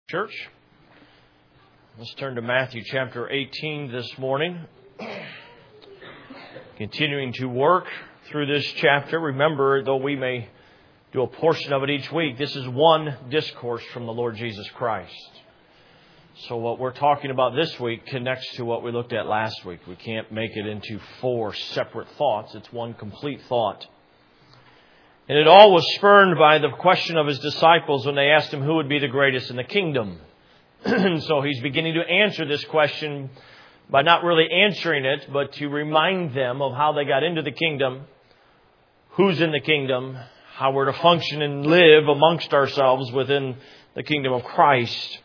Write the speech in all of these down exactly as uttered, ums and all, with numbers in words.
Church, let's turn to Matthew chapter eighteen this morning. Continuing to work through this chapter. Remember, though we may do a portion of it each week, this is one discourse from the Lord Jesus Christ. So what we're talking about this week connects to what we looked at last week. We can't make it into four separate thoughts. It's one complete thought. And it all was spurned by the question of his disciples when they asked him who would be the greatest in the kingdom. So he's beginning to answer this question by not really answering it, but to remind them of how they got into the kingdom, who's in the kingdom, how we're to function and live amongst ourselves within the kingdom of Christ.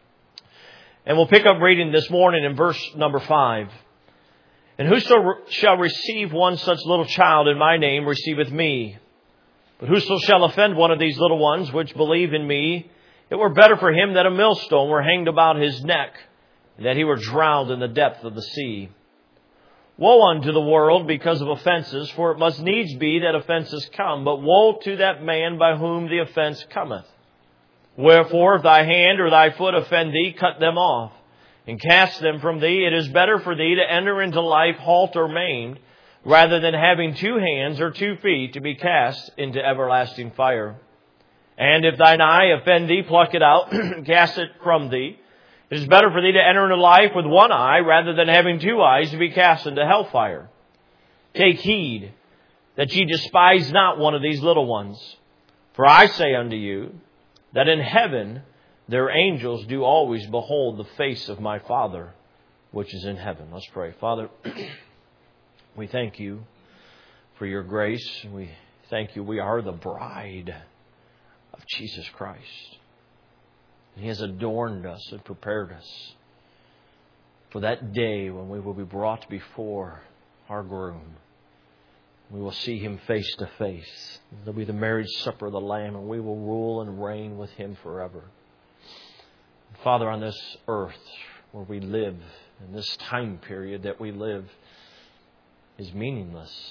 And we'll pick up reading this morning in verse number five. And whoso shall receive one such little child in my name receiveth me. But whoso shall offend one of these little ones which believe in me, it were better for him that a millstone were hanged about his neck, and that he were drowned in the depth of the sea. Woe unto the world because of offences, for it must needs be that offences come, but woe to that man by whom the offence cometh. Wherefore, if thy hand or thy foot offend thee, cut them off, and cast them from thee. It is better for thee to enter into life halt or maimed, rather than having two hands or two feet to be cast into everlasting fire. And if thine eye offend thee, pluck it out, and cast it from thee. It is better for thee to enter into life with one eye, rather than having two eyes to be cast into hellfire. Take heed that ye despise not one of these little ones. For I say unto you, that in heaven their angels do always behold the face of my Father, which is in heaven. Let's pray. Father, we thank you for your grace. We thank you we are the bride of Jesus Christ. He has adorned us and prepared us for that day when we will be brought before our groom. We will see him face to face. There'll be the marriage supper of the Lamb, and we will rule and reign with him forever. Father, on this earth where we live, in this time period that we live, is meaningless.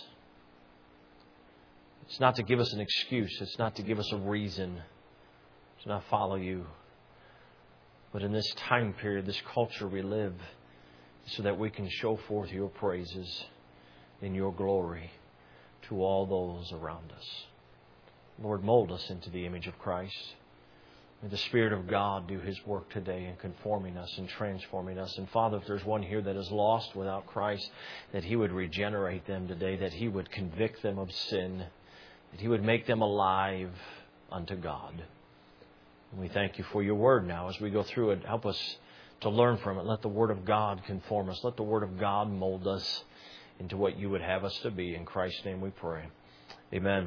It's not to give us an excuse. It's not to give us a reason to not follow you. But in this time period, this culture we live, so that we can show forth your praises in your glory to all those around us. Lord, mold us into the image of Christ. May the Spirit of God do His work today in conforming us and transforming us. And Father, if there's one here that is lost without Christ, that He would regenerate them today, that He would convict them of sin, that He would make them alive unto God. And we thank you for your word now as we go through it. Help us to learn from it. Let the word of God conform us. Let the word of God mold us into what you would have us to be. In Christ's name we pray. Amen.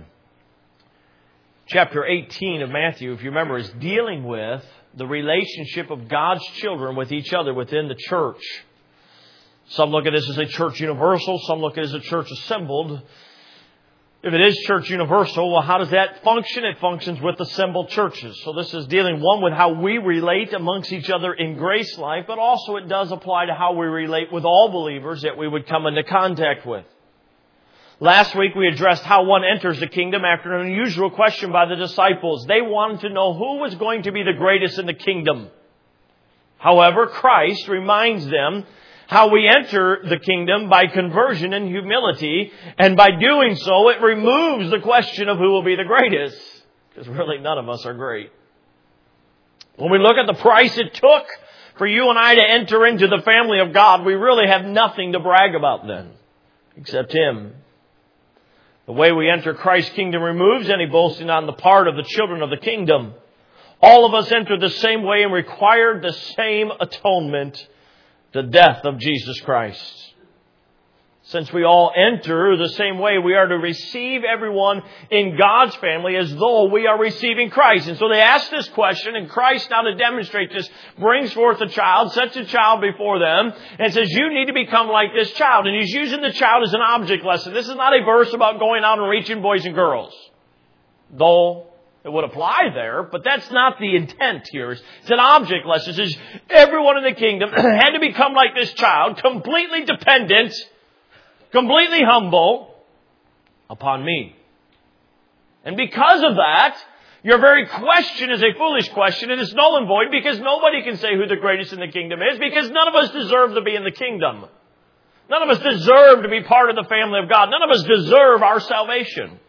Chapter eighteen of Matthew, if you remember, is dealing with the relationship of God's children with each other within the church. Some look at this as a church universal. Some look at it as a church assembled. If it is church universal, well, how does that function? It functions with assembled churches. So this is dealing, one, with how we relate amongst each other in grace life, but also it does apply to how we relate with all believers that we would come into contact with. Last week we addressed how one enters the kingdom after an unusual question by the disciples. They wanted to know who was going to be the greatest in the kingdom. However, Christ reminds them how we enter the kingdom by conversion and humility. And by doing so, it removes the question of who will be the greatest. Because really none of us are great. When we look at the price it took for you and I to enter into the family of God, we really have nothing to brag about then, except Him. The way we enter Christ's kingdom removes any boasting on the part of the children of the kingdom. All of us enter the same way and require the same atonement, the death of Jesus Christ. Since we all enter the same way, we are to receive everyone in God's family as though we are receiving Christ. And so they ask this question, and Christ, now to demonstrate this, brings forth a child, sets a child before them, and says, you need to become like this child. And He's using the child as an object lesson. This is not a verse about going out and reaching boys and girls, though it would apply there, but that's not the intent here. It's an object lesson. It says everyone in the kingdom had to become like this child, completely dependent, completely humble upon me. And because of that, Your very question is a foolish question, and it's null and void because nobody can say who the greatest in the kingdom is, because none of us deserve to be in the kingdom. None of us deserve to be part of the family of God. None of us deserve our salvation.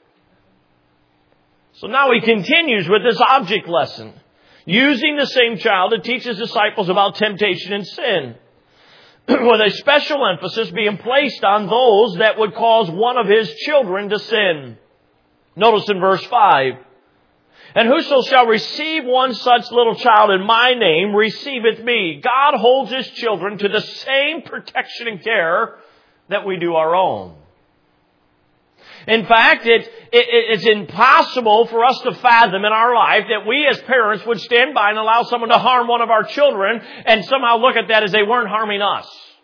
So now he continues with this object lesson, using the same child to teach his disciples about temptation and sin, with a special emphasis being placed on those that would cause one of his children to sin. Notice in verse five, and whoso shall receive one such little child in my name receiveth me. God holds his children to the same protection and care that we do our own. In fact, it, it, it's impossible for us to fathom in our life that we as parents would stand by and allow someone to harm one of our children and somehow look at that as they weren't harming us.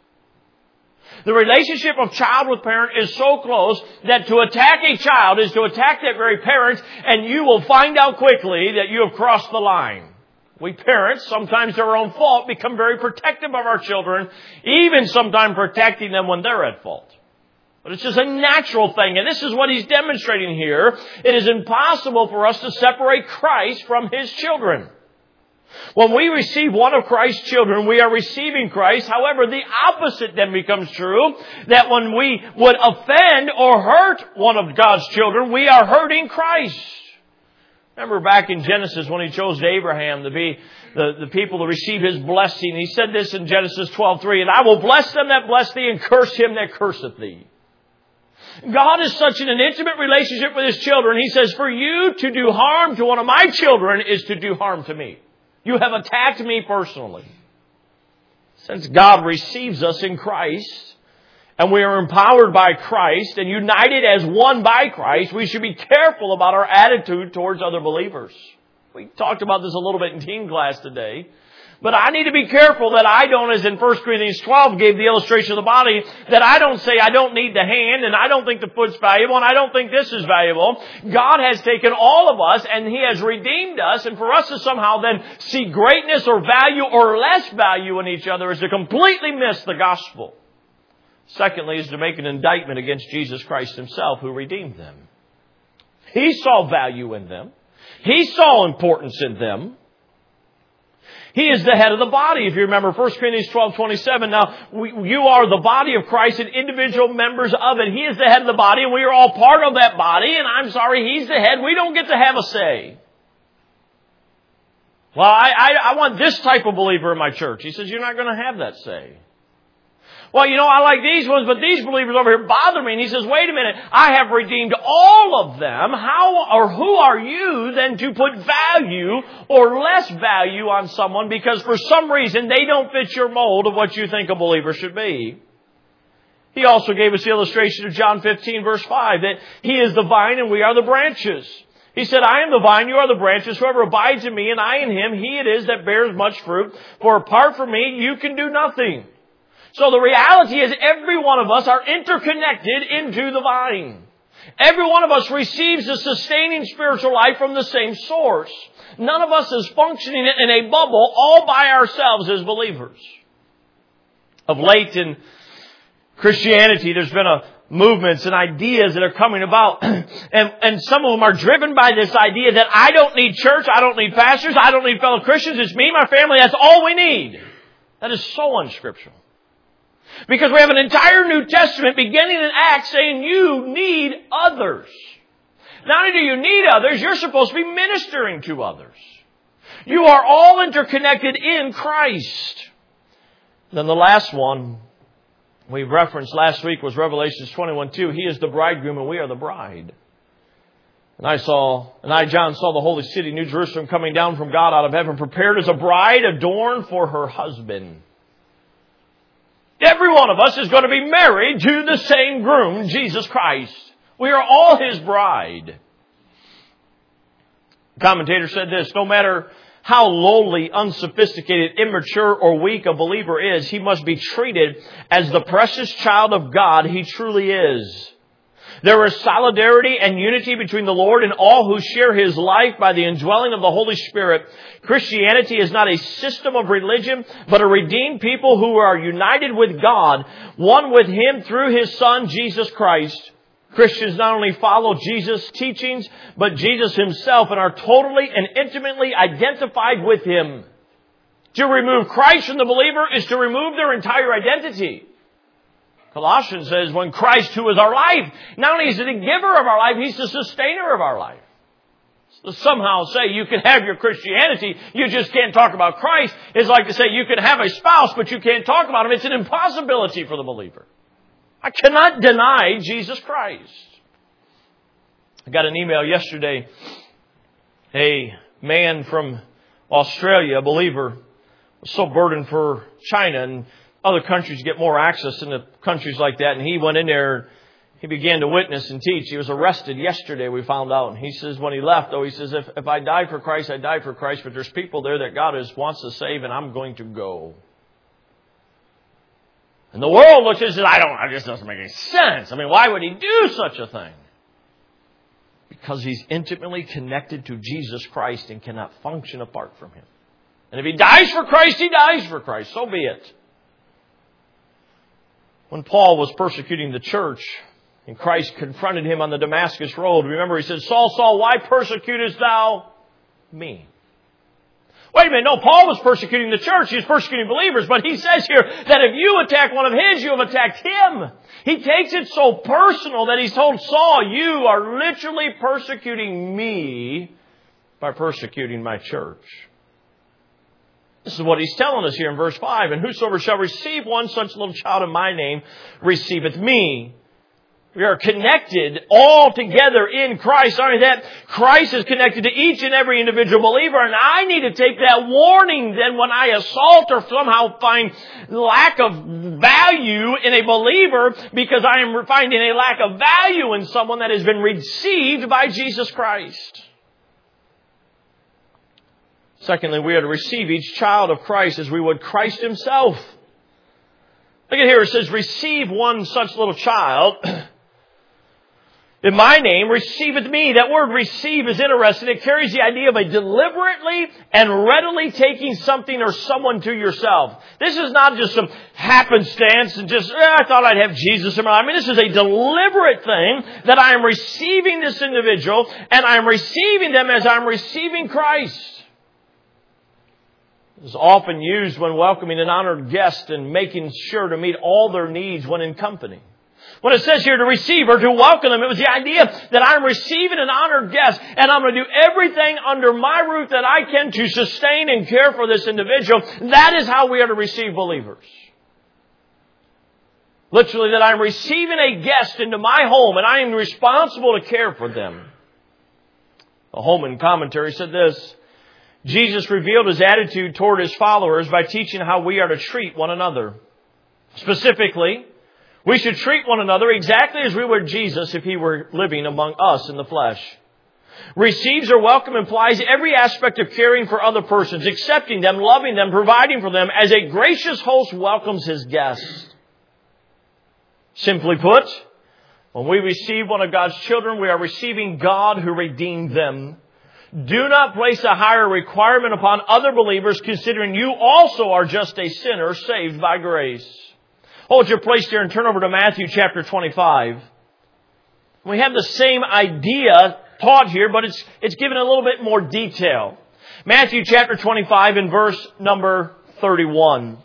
The relationship of child with parent is so close that to attack a child is to attack that very parent, and you will find out quickly that you have crossed the line. We parents, sometimes through our own fault, become very protective of our children, even sometimes protecting them when they're at fault. But it's just a natural thing, and this is what he's demonstrating here. It is impossible for us to separate Christ from his children. When we receive one of Christ's children, we are receiving Christ. However, the opposite then becomes true, that when we would offend or hurt one of God's children, we are hurting Christ. Remember back in Genesis when he chose Abraham to be the, the people to receive his blessing. He said this in Genesis twelve three, and I will bless them that bless thee and curse him that curseth thee. God is such in an intimate relationship with his children. He says, for you to do harm to one of my children is to do harm to me. You have attacked me personally. Since God receives us in Christ, and we are empowered by Christ and united as one by Christ, we should be careful about our attitude towards other believers. We talked about this a little bit in teen class today. But I need to be careful that I don't, as in First Corinthians twelve gave the illustration of the body, that I don't say I don't need the hand and I don't think the foot's valuable and I don't think this is valuable. God has taken all of us and he has redeemed us, and for us to somehow then see greatness or value or less value in each other is to completely miss the gospel. Secondly, is to make an indictment against Jesus Christ himself who redeemed them. He saw value in them. He saw importance in them. He is the head of the body. If you remember First Corinthians twelve twenty-seven, now we, you are the body of Christ and individual members of it. He is the head of the body and we are all part of that body. And I'm sorry, he's the head. We don't get to have a say. Well, I, I, I want this type of believer in my church. He says, you're not going to have that say. Well, you know, I like these ones, but these believers over here bother me. And he says, wait a minute, I have redeemed all of them. How or who are you then to put value or less value on someone because for some reason they don't fit your mold of what you think a believer should be? He also gave us the illustration of John fifteen verse five, that he is the vine and we are the branches. He said, I am the vine, you are the branches. Whoever abides in me and I in him, he it is that bears much fruit. For apart from me, you can do nothing. So the reality is every one of us are interconnected into the vine. Every one of us receives a sustaining spiritual life from the same source. None of us is functioning in a bubble all by ourselves as believers. Of late in Christianity, there's been a movements and ideas that are coming about. And, and some of them are driven by this idea that I don't need church, I don't need pastors, I don't need fellow Christians, it's me, my family, that's all we need. That is so unscriptural. Because we have an entire New Testament beginning in Acts saying you need others. Not only do you need others, you're supposed to be ministering to others. You are all interconnected in Christ. Then the last one we referenced last week was Revelation twenty-one two. He is the bridegroom and we are the bride. And I saw, and I, John, saw the holy city, New Jerusalem, coming down from God out of heaven, prepared as a bride adorned for her husband. Every one of us is going to be married to the same groom, Jesus Christ. We are all his bride. The commentator said this, no matter how lowly, unsophisticated, immature, or weak a believer is, he must be treated as the precious child of God he truly is. There is solidarity and unity between the Lord and all who share his life by the indwelling of the Holy Spirit. Christianity is not a system of religion, but a redeemed people who are united with God, one with him through his Son, Jesus Christ. Christians not only follow Jesus' teachings, but Jesus Himself and are totally and intimately identified with Him. To remove Christ from the believer is to remove their entire identity. Colossians says, when Christ, who is our life, not only is He the giver of our life, He's the sustainer of our life. So somehow say you can have your Christianity, you just can't talk about Christ. It's like to say you can have a spouse, but you can't talk about Him. It's an impossibility for the believer. I cannot deny Jesus Christ. I got an email yesterday. A man from Australia, a believer, was so burdened for China and other countries get more access into countries like that. And he went in there, he began to witness and teach. He was arrested yesterday, we found out. And he says when he left, though, he says, if, if I die for Christ, I die for Christ. But there's people there that God is, wants to save, and I'm going to go. And the world looks and says, I don't, it just doesn't make any sense. I mean, why would he do such a thing? Because he's intimately connected to Jesus Christ and cannot function apart from Him. And if he dies for Christ, he dies for Christ. So be it. When Paul was persecuting the church and Christ confronted him on the Damascus road, remember he said, Saul, Saul, why persecutest thou me? Wait a minute, no, Paul was persecuting the church. He was persecuting believers. But he says here that if you attack one of his, you have attacked him. He takes it so personal that he's told Saul, you are literally persecuting me by persecuting my church. This is what he's telling us here in verse five. And whosoever shall receive one such little child in my name receiveth me. We are connected all together in Christ. Not only that, Christ is connected to each and every individual believer. And I need to take that warning then when I assault or somehow find lack of value in a believer, because I am finding a lack of value in someone that has been received by Jesus Christ. Secondly, we are to receive each child of Christ as we would Christ Himself. Look at here, it says, receive one such little child in my name, receiveth me. That word receive is interesting. It carries the idea of a deliberately and readily taking something or someone to yourself. This is not just some happenstance and just, eh, I thought I'd have Jesus in my life. I mean, this is a deliberate thing that I am receiving this individual, and I am receiving them as I'm receiving Christ. It is often used when welcoming an honored guest and making sure to meet all their needs when in company. When it says here to receive or to welcome them, it was the idea that I'm receiving an honored guest and I'm going to do everything under my roof that I can to sustain and care for this individual. That is how we are to receive believers. Literally, that I'm receiving a guest into my home and I am responsible to care for them. The Holman commentary said this: Jesus revealed His attitude toward His followers by teaching how we are to treat one another. Specifically, we should treat one another exactly as we would Jesus if He were living among us in the flesh. Receives or welcome implies every aspect of caring for other persons, accepting them, loving them, providing for them as a gracious host welcomes his guests. Simply put, when we receive one of God's children, we are receiving God who redeemed them. Do not place a higher requirement upon other believers, considering you also are just a sinner saved by grace. Hold your place there and turn over to Matthew chapter twenty-five. We have the same idea taught here, but it's, it's given a little bit more detail. Matthew chapter twenty-five and verse number thirty-one.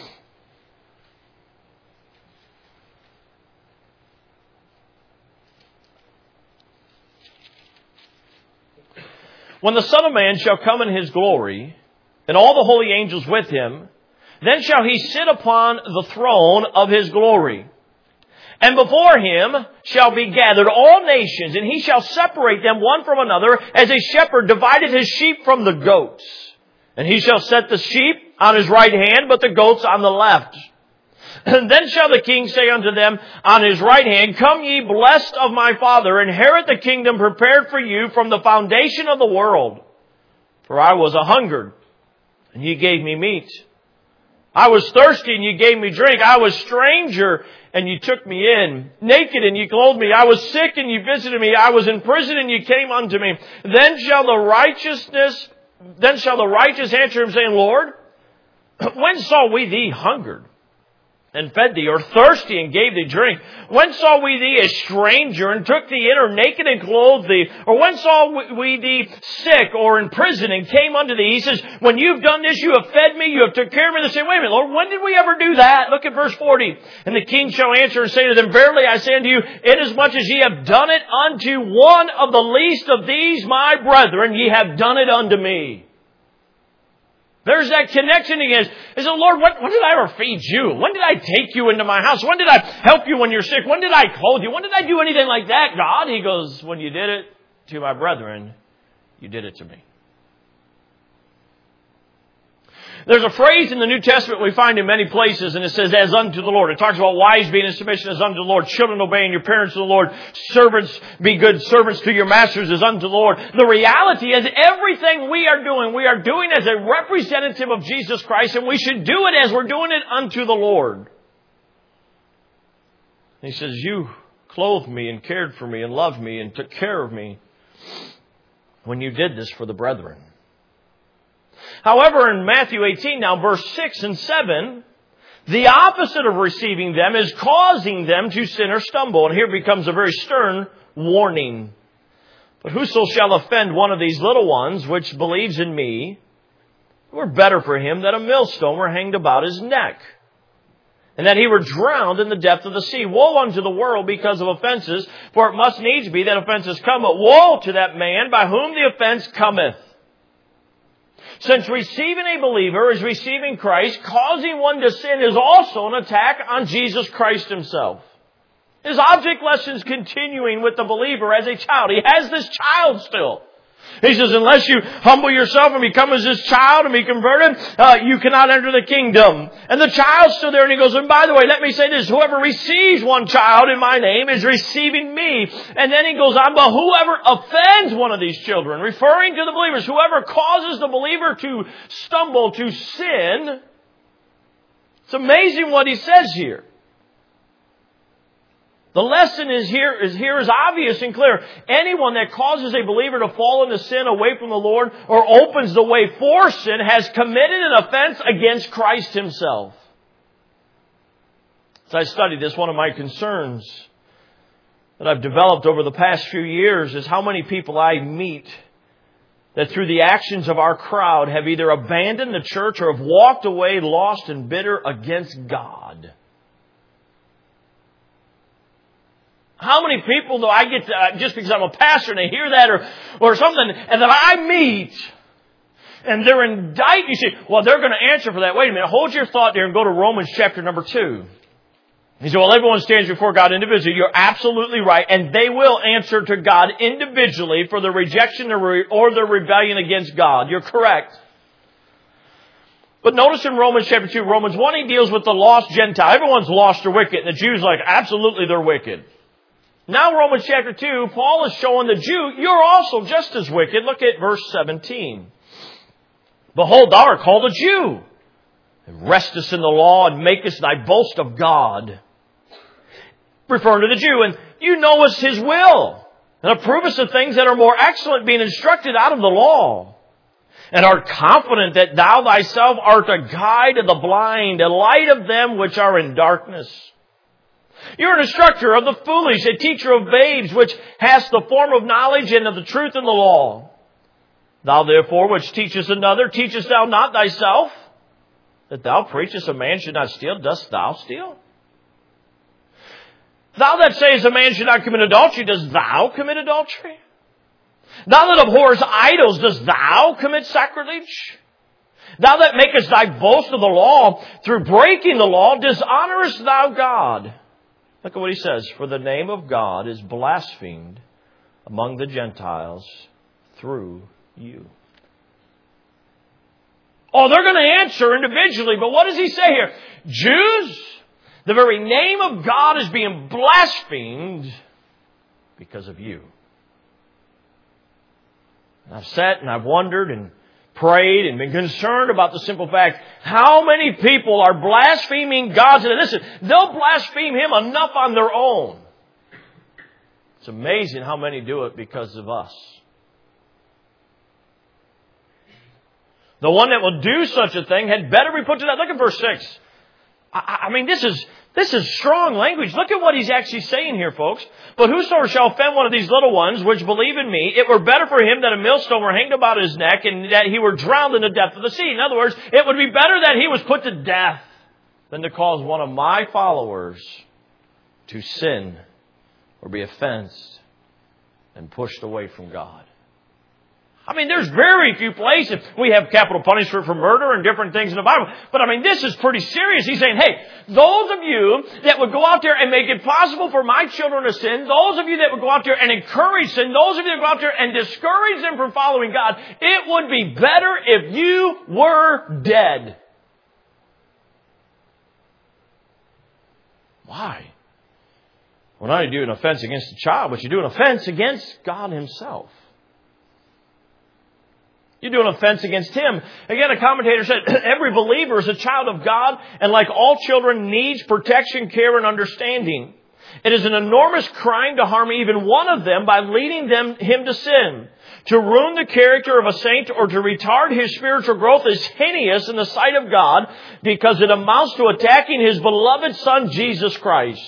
When the Son of Man shall come in His glory, and all the holy angels with Him, then shall He sit upon the throne of His glory. And before Him shall be gathered all nations, and He shall separate them one from another, as a shepherd divided his sheep from the goats. And He shall set the sheep on His right hand, but the goats on the left. And then shall the King say unto them on His right hand, Come ye blessed of my Father, inherit the kingdom prepared for you from the foundation of the world. For I was a hungered, and ye gave me meat. I was thirsty, and you gave me drink. I was stranger, and you took me in. Naked, and you clothed me. I was sick, and you visited me. I was in prison, and you came unto me. Then shall the righteousness, then shall the righteous answer Him, saying, Lord, when saw we thee hungered, and fed thee, or thirsty, and gave thee drink? When saw we thee a stranger, and took thee in, or naked, and clothed thee? Or when saw we thee sick, or in prison, and came unto thee? He says, when you've done this, you have fed me, you have took care of me. They say, wait a minute, Lord, when did we ever do that? Look at verse forty. And the king shall answer and say to them, verily I say unto you, inasmuch as ye have done it unto one of the least of these my brethren, ye have done it unto me. There's that connection again. He said, Lord, when, when did I ever feed you? When did I take you into my house? When did I help you when you're sick? When did I clothe you? When did I do anything like that, God? He goes, when you did it to my brethren, you did it to me. There's a phrase in the New Testament we find in many places, and it says, as unto the Lord. It talks about wives being in submission as unto the Lord, children obeying your parents to the Lord, servants be good servants to your masters as unto the Lord. The reality is everything we are doing, we are doing as a representative of Jesus Christ, and we should do it as we're doing it unto the Lord. He says, you clothed me and cared for me and loved me and took care of me when you did this for the brethren. However, in Matthew eighteen, now verse six and seven, the opposite of receiving them is causing them to sin or stumble. And here becomes a very stern warning. But whoso shall offend one of these little ones which believes in me, it were better for him that a millstone were hanged about his neck, and that he were drowned in the depth of the sea. Woe unto the world because of offenses, for it must needs be that offenses come. But woe to that man by whom the offense cometh. Since receiving a believer is receiving Christ, causing one to sin is also an attack on Jesus Christ himself. His object lesson is continuing with the believer as a child. He has this child still. He says, unless you humble yourself and become as this child and be converted, uh, you cannot enter the kingdom. And the child's still there, and he goes, and by the way, let me say this, whoever receives one child in my name is receiving me. And then he goes on, but whoever offends one of these children, referring to the believers, whoever causes the believer to stumble, to sin, it's amazing what he says here. The lesson is here is here is obvious and clear. Anyone that causes a believer to fall into sin away from the Lord or opens the way for sin has committed an offense against Christ himself. As I studied this, one of my concerns that I've developed over the past few years is how many people I meet that through the actions of our crowd have either abandoned the church or have walked away lost and bitter against God. How many people do I get to, uh, just because I'm a pastor and I hear that or, or something, and that I meet, and they're indicted. You say, well, they're going to answer for that. Wait a minute. Hold your thought there and go to Romans chapter number two. He said, well, everyone stands before God individually. You're absolutely right. And they will answer to God individually for the rejection or the rebellion against God. You're correct. But notice in Romans chapter two, Romans one, he deals with the lost Gentile. Everyone's lost or wicked. And the Jews are like, absolutely, they're wicked. Now Romans chapter two, Paul is showing the Jew, you're also just as wicked. Look at verse seventeen. Behold, thou art called a Jew, and restest in the law, and makest thy boast of God. Referring to the Jew, and you knowest his will, and approvest of things that are more excellent, being instructed out of the law. And art confident that thou thyself art a guide of the blind, a light of them which are in darkness. You're an instructor of the foolish, a teacher of babes, which hast the form of knowledge and of the truth in the law. Thou therefore, which teachest another, teachest thou not thyself? That thou preachest a man should not steal, dost thou steal? Thou that sayest a man should not commit adultery, dost thou commit adultery? Thou that abhorrest idols, dost thou commit sacrilege? Thou that makest thy boast of the law, through breaking the law, dishonorest thou God? Look at what he says. For the name of God is blasphemed among the Gentiles through you. Oh, they're going to answer individually, but what does he say here? Jews, the very name of God is being blasphemed because of you. And I've sat and I've wondered and prayed and been concerned about the simple fact, how many people are blaspheming God? And listen, they'll blaspheme Him enough on their own. It's amazing how many do it because of us. The one that will do such a thing had better be put to death. Look at verse six. I, I mean, this is this is strong language. Look at what he's actually saying here, folks. But whosoever shall offend one of these little ones which believe in me, it were better for him that a millstone were hanged about his neck and that he were drowned in the depth of the sea. In other words, it would be better that he was put to death than to cause one of my followers to sin or be offensed and pushed away from God. I mean, there's very few places. We have capital punishment for murder and different things in the Bible. But I mean, this is pretty serious. He's saying, hey, those of you that would go out there and make it possible for my children to sin, those of you that would go out there and encourage sin, those of you that go out there and discourage them from following God, it would be better if you were dead. Why? Well, not only do an offense against the child, but you do an offense against God Himself. You do an offense against Him. Again, a commentator said, every believer is a child of God, and like all children, needs protection, care, and understanding. It is an enormous crime to harm even one of them by leading them him to sin. To ruin the character of a saint or to retard his spiritual growth is heinous in the sight of God because it amounts to attacking His beloved Son, Jesus Christ.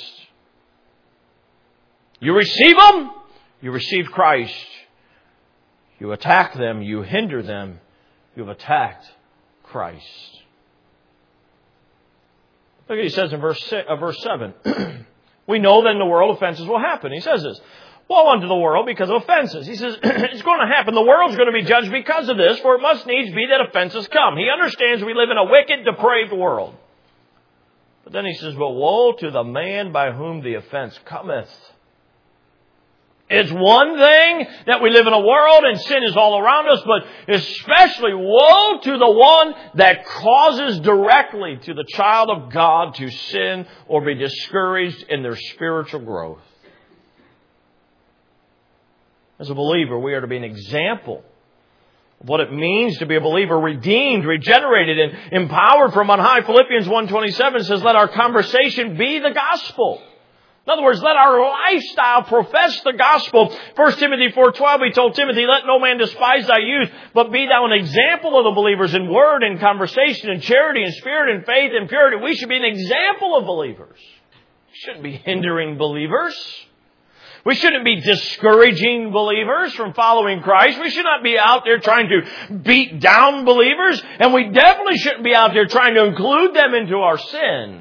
You receive Him, you receive Christ. You attack them, you hinder them, you've attacked Christ. Look what he says in verse six, uh, verse seven. We know that in the world offenses will happen. He says this. Woe unto the world because of offenses. He says, it's going to happen. The world's going to be judged because of this, for it must needs be that offenses come. He understands we live in a wicked, depraved world. But then he says, but woe to the man by whom the offense cometh. It's one thing that we live in a world and sin is all around us, but especially woe to the one that causes directly to the child of God to sin or be discouraged in their spiritual growth. As a believer, we are to be an example of what it means to be a believer, redeemed, regenerated, and empowered from on high. Philippians one twenty-seven says, let our conversation be the gospel. In other words, let our lifestyle profess the gospel. First Timothy four twelve, he told Timothy, let no man despise thy youth, but be thou an example of the believers in word and conversation and charity and spirit and faith and purity. We should be an example of believers. We shouldn't be hindering believers. We shouldn't be discouraging believers from following Christ. We should not be out there trying to beat down believers. And we definitely shouldn't be out there trying to include them into our sin.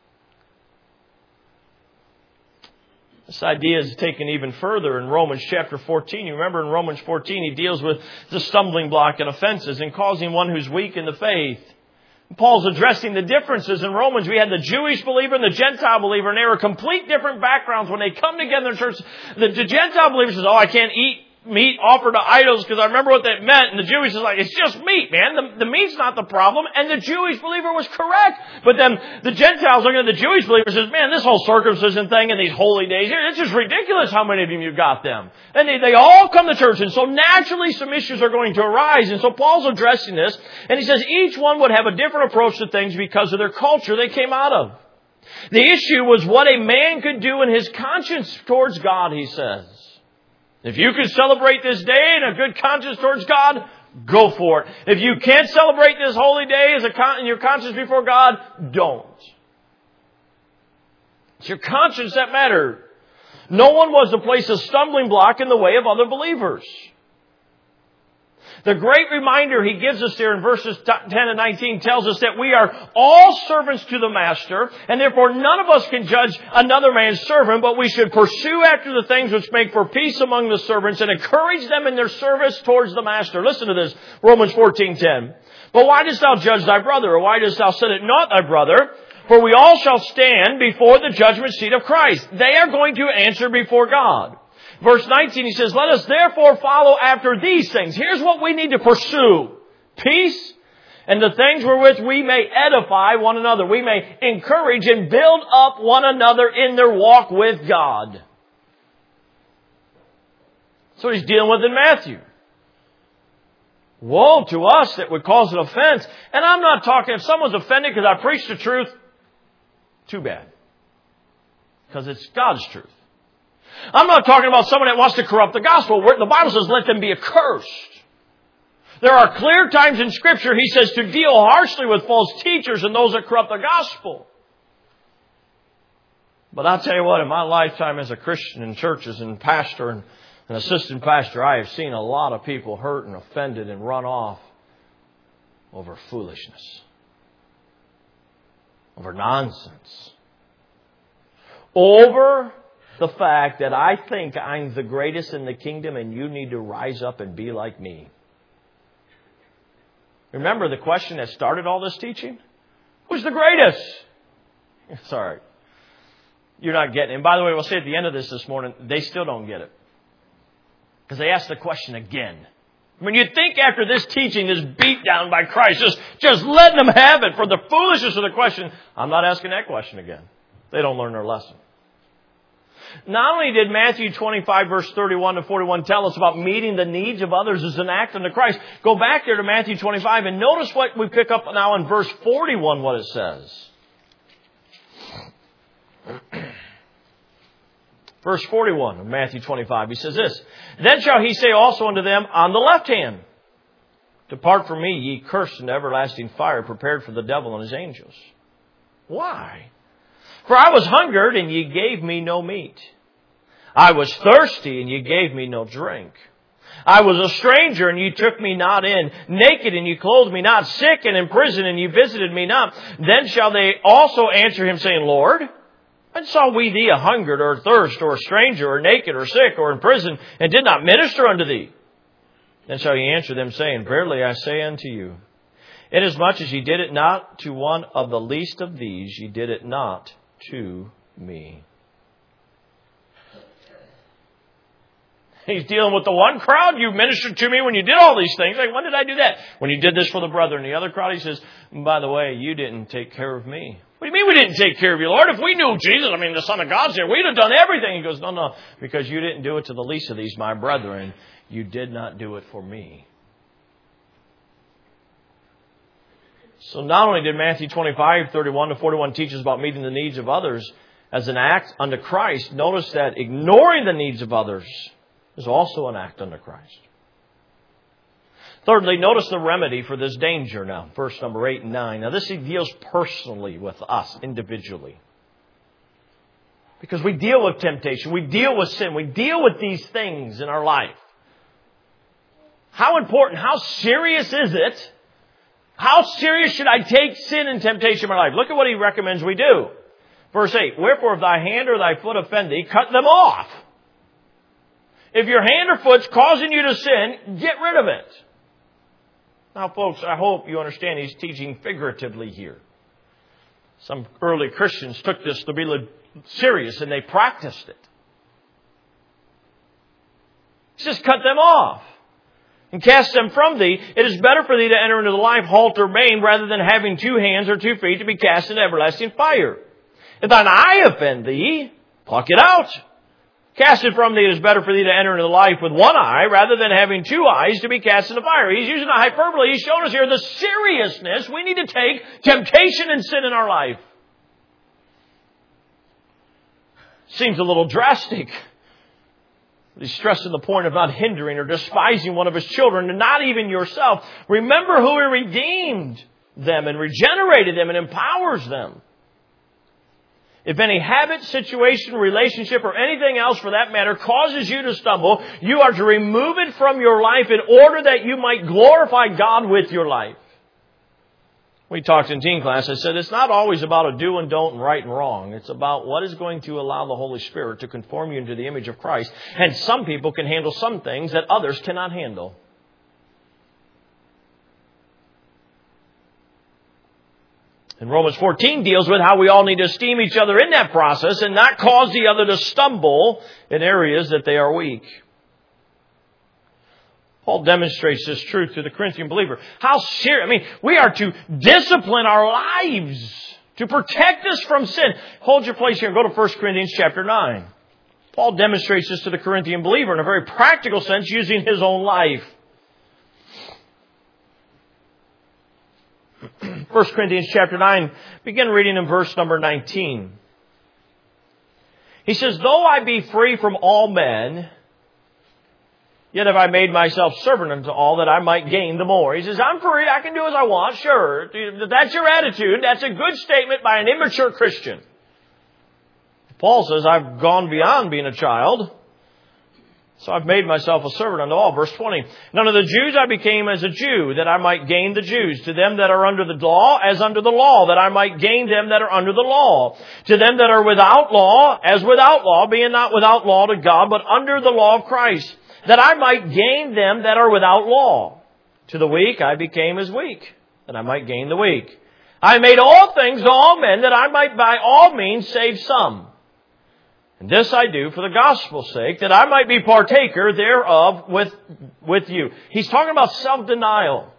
This idea is taken even further in Romans chapter fourteen. You remember in Romans fourteen, he deals with the stumbling block and offenses and causing one who's weak in the faith. Paul's addressing the differences. In Romans, we had the Jewish believer and the Gentile believer, and they were complete different backgrounds. When they come together in church, the, the Gentile believer says, oh, I can't eat meat offered to idols because I remember what that meant. And the Jewish is like, it's just meat, man. The, the meat's not the problem. And the Jewish believer was correct. But then the Gentiles looking at the Jewish believer says, man, this whole circumcision thing and these holy days, it's just ridiculous how many of you got them. And they, they all come to church. And so naturally some issues are going to arise. And so Paul's addressing this. And he says each one would have a different approach to things because of their culture they came out of. The issue was what a man could do in his conscience towards God, he says. If you can celebrate this day in a good conscience towards God, go for it. If you can't celebrate this holy day as a con- in your conscience before God, don't. It's your conscience that mattered. No one was to place a stumbling block in the way of other believers. The great reminder he gives us there in verses ten and nineteen tells us that we are all servants to the Master, and therefore none of us can judge another man's servant, but we should pursue after the things which make for peace among the servants and encourage them in their service towards the Master. Listen to this, Romans fourteen ten. But why dost thou judge thy brother, or why dost thou set it not thy brother? For we all shall stand before the judgment seat of Christ. They are going to answer before God. Verse nineteen, he says, let us therefore follow after these things. Here's what we need to pursue. Peace and the things wherewith we may edify one another. We may encourage and build up one another in their walk with God. That's what he's dealing with in Matthew. Woe to us that would cause an offense. And I'm not talking, if someone's offended because I preach the truth, too bad. Because it's God's truth. I'm not talking about someone that wants to corrupt the gospel. The Bible says, let them be accursed. There are clear times in Scripture, he says, to deal harshly with false teachers and those that corrupt the gospel. But I'll tell you what, in my lifetime as a Christian in churches and pastor and an assistant pastor, I have seen a lot of people hurt and offended and run off over foolishness, over nonsense, over the fact that I think I'm the greatest in the kingdom and you need to rise up and be like me. Remember the question that started all this teaching? Who's the greatest? Sorry. You're not getting it. And by the way, we'll say at the end of this this morning, they still don't get it. Because they asked the question again. When you think after this teaching, this beat down by Christ, just, just letting them have it for the foolishness of the question, I'm not asking that question again. They don't learn their lesson. Not only did Matthew twenty-five, verse thirty-one to forty-one tell us about meeting the needs of others as an act unto Christ, go back there to Matthew twenty-five and notice what we pick up now in verse forty-one, what it says. Verse forty-one of Matthew twenty-five, he says this, Then shall he say also unto them on the left hand, Depart from me, ye cursed, into everlasting fire, prepared for the devil and his angels. Why? For I was hungered, and ye gave me no meat. I was thirsty, and ye gave me no drink. I was a stranger, and ye took me not in. Naked, and ye clothed me not. Sick, and in prison, and ye visited me not. Then shall they also answer him, saying, Lord, when saw we thee a hungered, or thirst, or a stranger, or naked, or sick, or in prison, and did not minister unto thee? Then shall he answer them, saying, Verily I say unto you, inasmuch as ye did it not to one of the least of these, ye did it not to me. He's dealing with the one crowd. You ministered to me when you did all these things. Like, when did I do that? When you did this for the brethren. The other crowd, he says, by the way, you didn't take care of me. What do you mean we didn't take care of you, Lord? If we knew Jesus, I mean, the Son of God's here, we'd have done everything. He goes, no, no, because you didn't do it to the least of these, my brethren. You did not do it for me. So not only did Matthew twenty-five, thirty-one to forty-one teach us about meeting the needs of others as an act unto Christ, notice that ignoring the needs of others is also an act unto Christ. Thirdly, notice the remedy for this danger now. Verse number eight and nine. Now this deals personally with us individually. Because we deal with temptation. We deal with sin. We deal with these things in our life. How important, how serious is it? How serious should I take sin and temptation in my life? Look at what he recommends we do. Verse eight, Wherefore if thy hand or thy foot offend thee, cut them off. If your hand or foot's causing you to sin, get rid of it. Now, folks, I hope you understand he's teaching figuratively here. Some early Christians took this to be serious and they practiced it. He says, cut them off. And cast them from thee. It is better for thee to enter into the life halt or maimed rather than having two hands or two feet to be cast into everlasting fire. If thine eye offend thee, pluck it out. Cast it from thee. It is better for thee to enter into the life with one eye rather than having two eyes to be cast into fire. He's using a hyperbole. He's showing us here the seriousness we need to take temptation and sin in our life. Seems a little drastic. He's stressing the point of not hindering or despising one of his children, and not even yourself. Remember who he redeemed them and regenerated them and empowers them. If any habit, situation, relationship, or anything else for that matter causes you to stumble, you are to remove it from your life in order that you might glorify God with your life. We talked in teen class. I said it's not always about a do and don't and right and wrong. It's about what is going to allow the Holy Spirit to conform you into the image of Christ. And some people can handle some things that others cannot handle. And Romans fourteen deals with how we all need to esteem each other in that process and not cause the other to stumble in areas that they are weak. Paul demonstrates this truth to the Corinthian believer. How serious, I mean, we are to discipline our lives to protect us from sin. Hold your place here and go to First Corinthians chapter nine. Paul demonstrates this to the Corinthian believer in a very practical sense using his own life. First Corinthians chapter nine, begin reading in verse number nineteen. He says, Though I be free from all men, yet have I made myself servant unto all that I might gain the more. He says, I'm free. I can do as I want. Sure. If that's your attitude, that's a good statement by an immature Christian. Paul says, I've gone beyond being a child. So I've made myself a servant unto all. Verse twenty. And unto the Jews I became as a Jew, that I might gain the Jews. To them that are under the law, as under the law, that I might gain them that are under the law. To them that are without law, as without law, being not without law to God, but under the law of Christ, that I might gain them that are without law. To the weak I became as weak, that I might gain the weak. I made all things to all men, that I might by all means save some. And this I do for the gospel's sake, that I might be partaker thereof with, with you. He's talking about self-denial.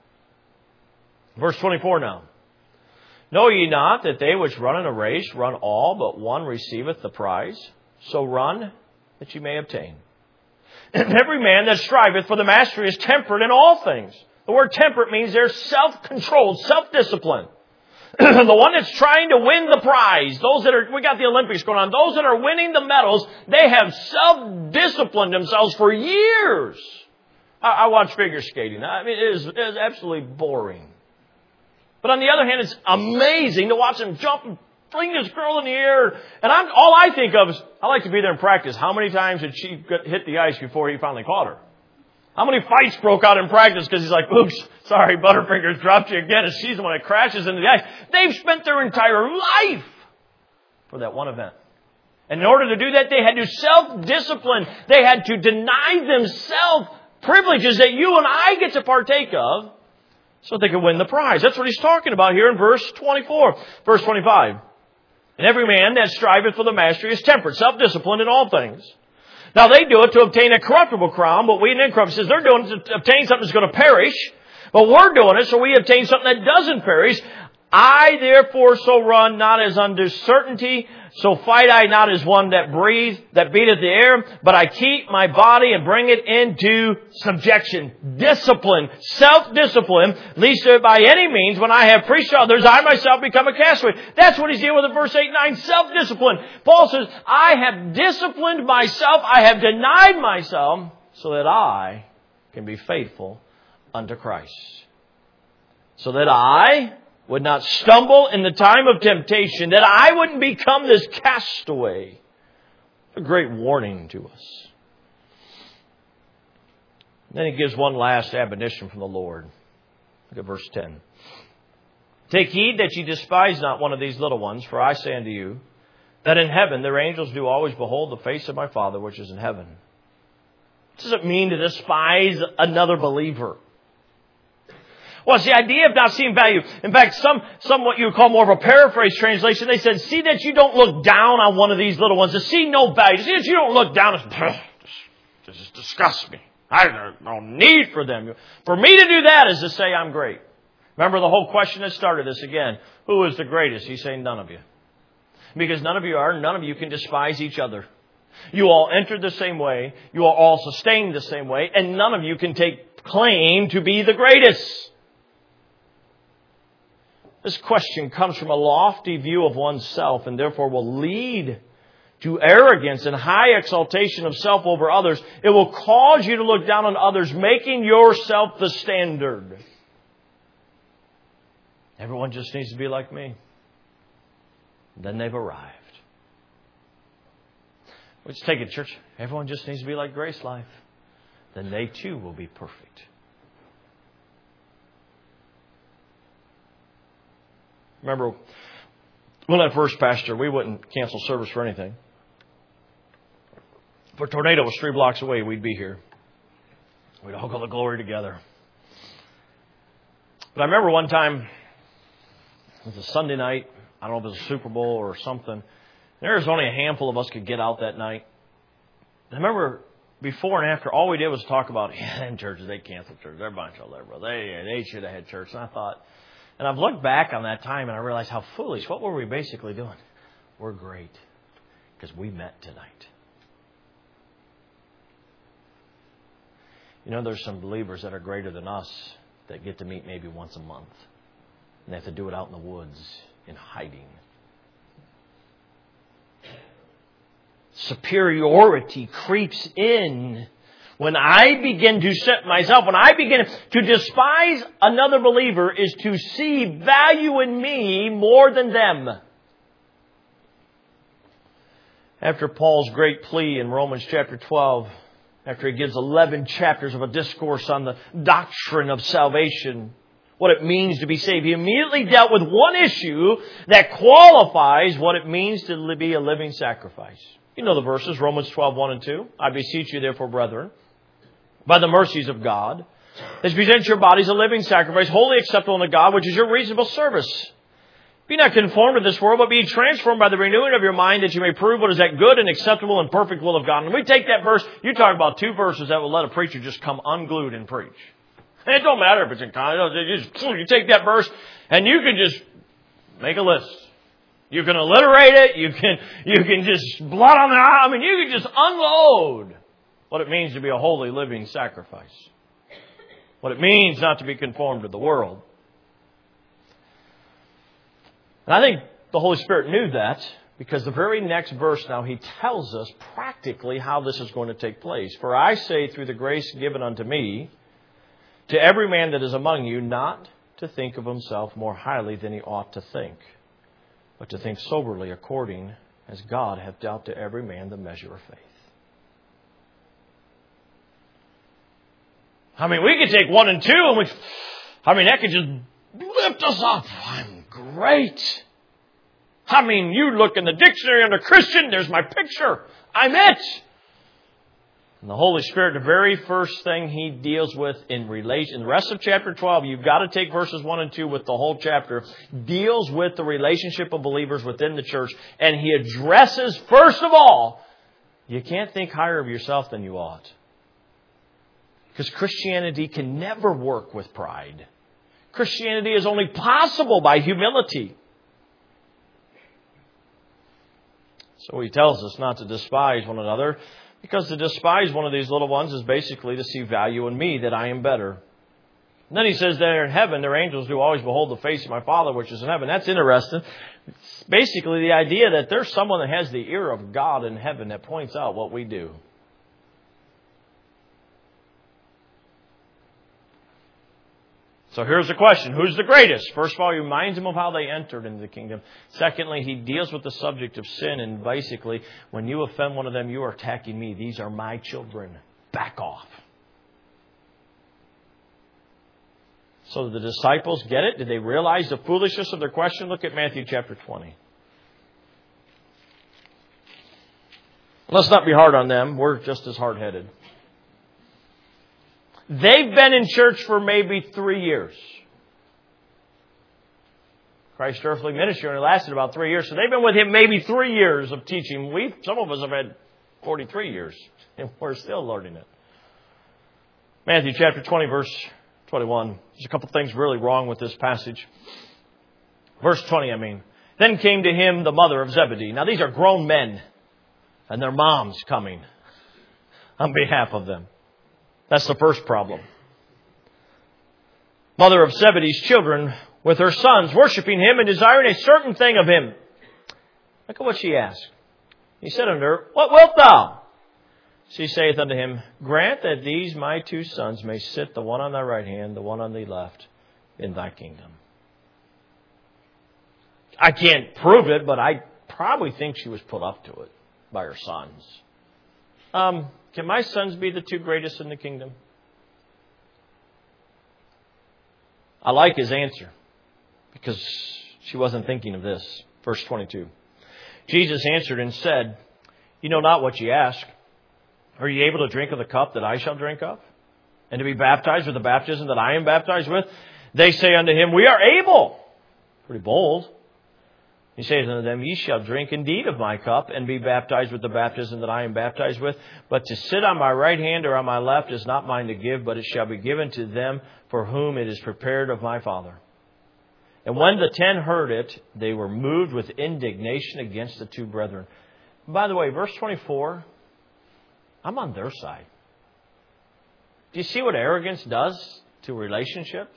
Verse twenty-four now. Know ye not that they which run in a race run all, but one receiveth the prize? So run that ye may obtain. And every man that striveth for the mastery is temperate in all things. The word temperate means they're self-controlled, self-disciplined. The one that's trying to win the prize, those that are, we got the Olympics going on, those that are winning the medals, they have self-disciplined themselves for years. I, I watch figure skating. I mean, it is, it is absolutely boring. But on the other hand, it's amazing to watch them jump and fling this girl in the air. And I'm, all I think of is, I like to be there in practice. How many times did she get, hit the ice before he finally caught her? How many fights broke out in practice because he's like, oops, sorry, Butterfingers dropped you again. And she's the one that crashes into the ice. They've spent their entire life for that one event. And in order to do that, they had to self-discipline. They had to deny themselves privileges that you and I get to partake of so they could win the prize. That's what he's talking about here in verse twenty-four. Verse twenty-five. And every man that striveth for the mastery is temperate, self-disciplined in all things. Now they do it to obtain a corruptible crown, but we in incorruptible says they're doing it to obtain something that's going to perish. But we're doing it so we obtain something that doesn't perish. I therefore so run, not as under certainty, so fight I not as one that breathes, that beateth the air, but I keep my body and bring it into subjection, discipline, self-discipline, lest that by any means, when I have preached to others, I myself become a castaway. That's what he's dealing with in verse eight and nine, self-discipline. Paul says, I have disciplined myself, I have denied myself, so that I can be faithful unto Christ. So that I would not stumble in the time of temptation, that I wouldn't become this castaway. A great warning to us. Then he gives one last admonition from the Lord. Look at verse ten. Take heed that ye despise not one of these little ones, for I say unto you, that in heaven their angels do always behold the face of my Father which is in heaven. What does it mean to despise another believer? Well, it's the idea of not seeing value. In fact, some, some what you would call more of a paraphrase translation, they said, see that you don't look down on one of these little ones. To see no value. To see that you don't look down. This just disgusts me. I have no need for them. For me to do that is to say I'm great. Remember the whole question that started this again. Who is the greatest? He's saying none of you. Because none of you are. None of you can despise each other. You all entered the same way. You are all sustained the same way. And none of you can take claim to be the greatest. This question comes from a lofty view of oneself and therefore will lead to arrogance and high exaltation of self over others. It will cause you to look down on others, making yourself the standard. Everyone just needs to be like me. Then they've arrived. Let's take it, church. Everyone just needs to be like Grace Life. Then they too will be perfect. Remember, when I first pastored, we wouldn't cancel service for anything. If a tornado was three blocks away, we'd be here. We'd all go to glory together. But I remember one time, it was a Sunday night. I don't know if it was a Super Bowl or something. There was only a handful of us could get out that night. I remember before and after, all we did was talk about, yeah, in churches, they canceled church. They're a bunch of liberals. They, they should have had church. And I thought, and I've looked back on that time and I realized how foolish. What were we basically doing? We're great because we met tonight. You know, there's some believers that are greater than us that get to meet maybe once a month. And they have to do it out in the woods in hiding. Superiority creeps in when I begin to set myself, when I begin to despise another believer, is to see value in me more than them. After Paul's great plea in Romans chapter twelve, after he gives eleven chapters of a discourse on the doctrine of salvation, what it means to be saved, he immediately dealt with one issue that qualifies what it means to be a living sacrifice. You know the verses, Romans twelve, one and two. I beseech you therefore, brethren, by the mercies of God, that you present your bodies a living sacrifice, wholly acceptable unto God, which is your reasonable service. Be not conformed to this world, but be transformed by the renewing of your mind, that you may prove what is that good and acceptable and perfect will of God. And we take that verse, you talk about two verses that will let a preacher just come unglued and preach. And it don't matter if it's in context. You, just, you take that verse and you can just make a list. You can alliterate it. You can you can just blot on the eye. I mean, you can just unload what it means to be a holy living sacrifice. What it means not to be conformed to the world. And I think the Holy Spirit knew that, because the very next verse now he tells us practically how this is going to take place. For I say, through the grace given unto me, to every man that is among you, not to think of himself more highly than he ought to think, but to think soberly, according as God hath dealt to every man the measure of faith. I mean, we could take one and two, and we, I mean, that could just lift us up. I'm great. I mean, you look in the dictionary under Christian, there's my picture. I'm it. And the Holy Spirit, the very first thing He deals with in relation, the rest of chapter twelve, you've got to take verses one and two with the whole chapter, deals with the relationship of believers within the church. And He addresses, first of all, you can't think higher of yourself than you ought. Because Christianity can never work with pride. Christianity is only possible by humility. So He tells us not to despise one another, because to despise one of these little ones is basically to see value in me, that I am better. And then He says that in heaven, their angels do always behold the face of my Father which is in heaven. That's interesting. It's basically the idea that there's someone that has the ear of God in heaven that points out what we do. So here's the question. Who's the greatest? First of all, He reminds them of how they entered into the kingdom. Secondly, He deals with the subject of sin. And basically, when you offend one of them, you are attacking me. These are my children. Back off. So the disciples get it? Did they realize the foolishness of their question? Look at Matthew chapter twenty. Let's not be hard on them. We're just as hard-headed. They've been in church for maybe three years. Christ's earthly ministry only lasted about three years. So they've been with Him maybe three years of teaching. We, some of us have had forty-three years. And we're still learning it. Matthew chapter twenty, verse twenty-one. There's a couple things really wrong with this passage. Verse twenty, I mean. Then came to Him the mother of Zebedee. Now these are grown men. And their moms coming on behalf of them. That's the first problem. Mother of Zebedee's children with her sons, worshiping Him and desiring a certain thing of Him. Look at what she asked. He said unto her, What wilt thou? She saith unto Him, Grant that these my two sons may sit, the one on thy right hand, the one on the left, in thy kingdom. I can't prove it, but I probably think she was put up to it by her sons. Um... Can my sons be the two greatest in the kingdom? I like his answer, because she wasn't thinking of this. Verse twenty-two. Jesus answered and said, You know not what ye ask. Are ye able to drink of the cup that I shall drink of? And to be baptized with the baptism that I am baptized with? They say unto Him, We are able. Pretty bold. He says unto them, Ye shall drink indeed of my cup, and be baptized with the baptism that I am baptized with. But to sit on my right hand or on my left is not mine to give, but it shall be given to them for whom it is prepared of my Father. And when the ten heard it, they were moved with indignation against the two brethren. By the way, verse twenty-four, I'm on their side. Do you see what arrogance does to relationships?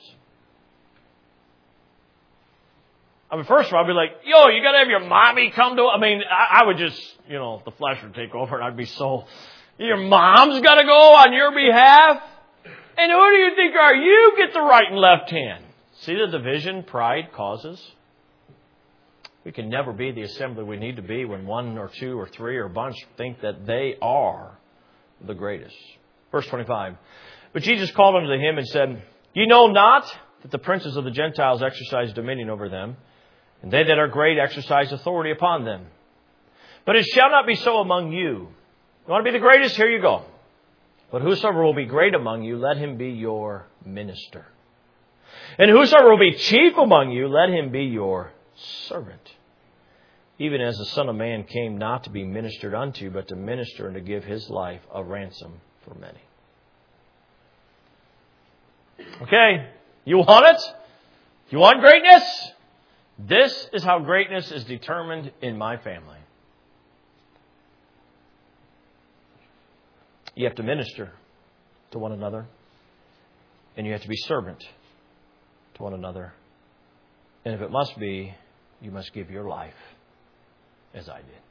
I mean, first of all, I'd be like, yo, you got to have your mommy come to... I mean, I, I would just, you know, the flesh would take over and I'd be so... Your mom's got to go on your behalf? And who do you think are you? Get the right and left hand. See the division pride causes? We can never be the assembly we need to be when one or two or three or a bunch think that they are the greatest. Verse twenty-five. But Jesus called unto him and said, Ye know not that the princes of the Gentiles exercise dominion over them, and they that are great exercise authority upon them. But it shall not be so among you. You want to be the greatest? Here you go. But whosoever will be great among you, let him be your minister. And whosoever will be chief among you, let him be your servant. Even as the Son of Man came not to be ministered unto, but to minister and to give his life a ransom for many. Okay, you want it? You want greatness? This is how greatness is determined in my family. You have to minister to one another. And you have to be servant to one another. And if it must be, you must give your life as I did.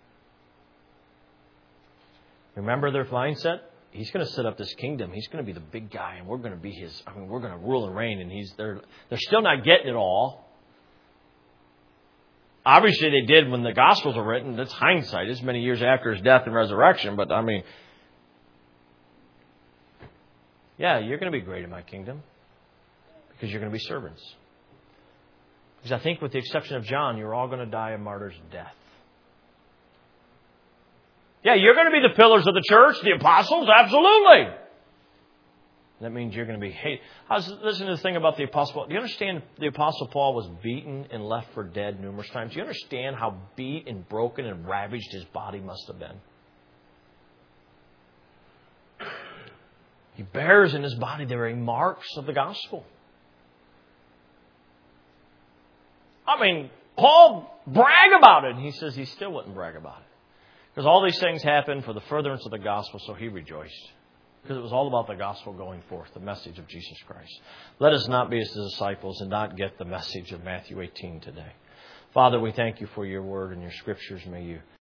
Remember their mindset? He's going to set up this kingdom. He's going to be the big guy, and we're going to be his. I mean, we're going to rule and reign. And he's they're they're still not getting it all. Obviously, they did when the Gospels were written. That's hindsight. It's many years after his death and resurrection. But I mean, yeah, you're going to be great in my kingdom because you're going to be servants. Because I think, with the exception of John, you're all going to die a martyr's death. Yeah, you're going to be the pillars of the church, the apostles, absolutely. That means you're going to be hated. I was listening to the thing about the Apostle Paul. Do you understand the Apostle Paul was beaten and left for dead numerous times? Do you understand how beat and broken and ravaged his body must have been? He bears in his body the very marks of the gospel. I mean, Paul bragged about it. And he says he still wouldn't brag about it. Because all these things happened for the furtherance of the gospel, so he rejoiced. Because it was all about the gospel going forth, the message of Jesus Christ. Let us not be as the disciples and not get the message of Matthew eighteen today. Father, we thank you for your word and your scriptures. May you